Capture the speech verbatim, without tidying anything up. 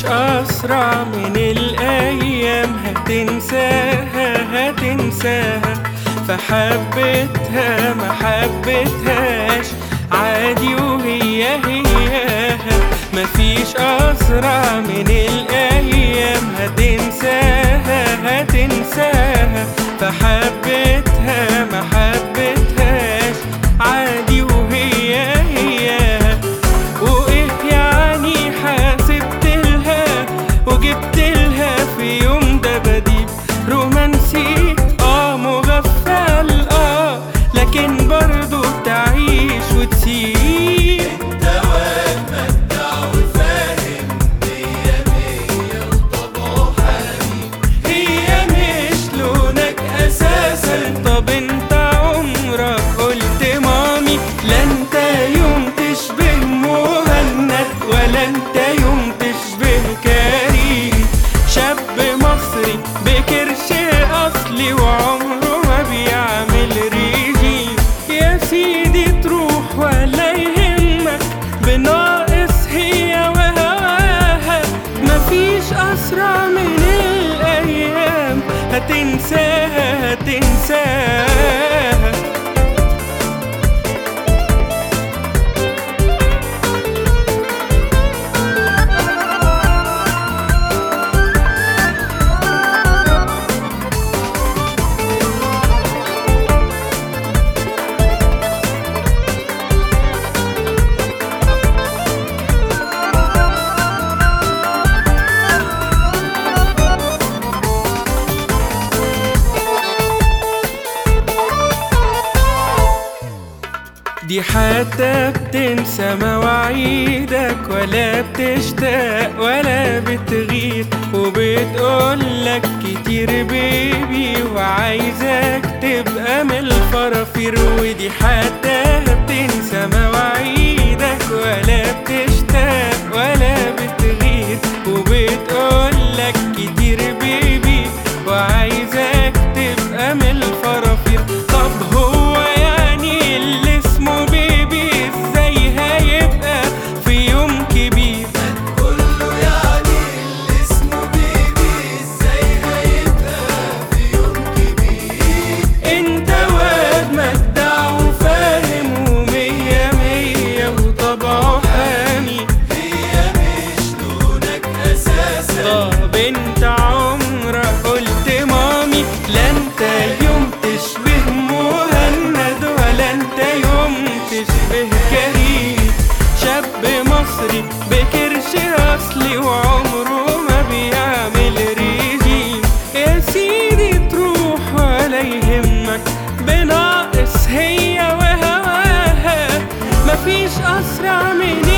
مفيش أسرع من الأيام هتنساها هتنساها، فحبتها ما حبتهاش عادي وهي هياها. مفيش أسرع من الأيام هتنساها هتنساها، فحبتها ما حبتهاش عادي وهي هياها. وإيه يعني حاسبتلها وجبتلها في يوم ده بديل رومانسي اه مغفل اه، لكن برضو تعيش وتسيب. انت واد مبدع وفاهم مية مية وطبعه حبيب، هي مش لونك اساسا. طب انت عمرك قلت مامي؟ لا انت يوم تشبه مهند ولا انت يوم تشبه كريم. شاب مصري بكرش اصلي وعمره ما بيعمل ريجيم. يا سيدي تروح ولا يهمك، بناقص هي وهواها. مفيش اسرع من الايام هتنساها هتنساها. دي حتى بتنسى مواعيدك ولا بتشتاق ولا بتغير، وبتقولك كتير بيبي وعايزك تبقى من الفرافير. ودي حتى بتنسى مواعيدك ولا بتشتاق ولا بتغير، وبتقولك كتير بيبي وعايزك تبقى من الفرافير. طب هو يعني اللي اسمه بيبي ازاي هيبقى في يوم كبير؟ هتقوله يعني اللي اسمه بيبي ازاي هيبقى في يوم كبير. انت واد مبدع وفاهم ومية مية وطبعه حامي، هي مش لونك اساسا. طب انت عمرك قلت مامي؟ لا انت يوم تشبه مهند ولا انت يوم تشبه كريم. شاب مصري بكرش اصلي وعمره ما بيعمل ريجيم. يا سيدي تروح ولا يهمك، بناقص هي وهواها. مفيش اسرع من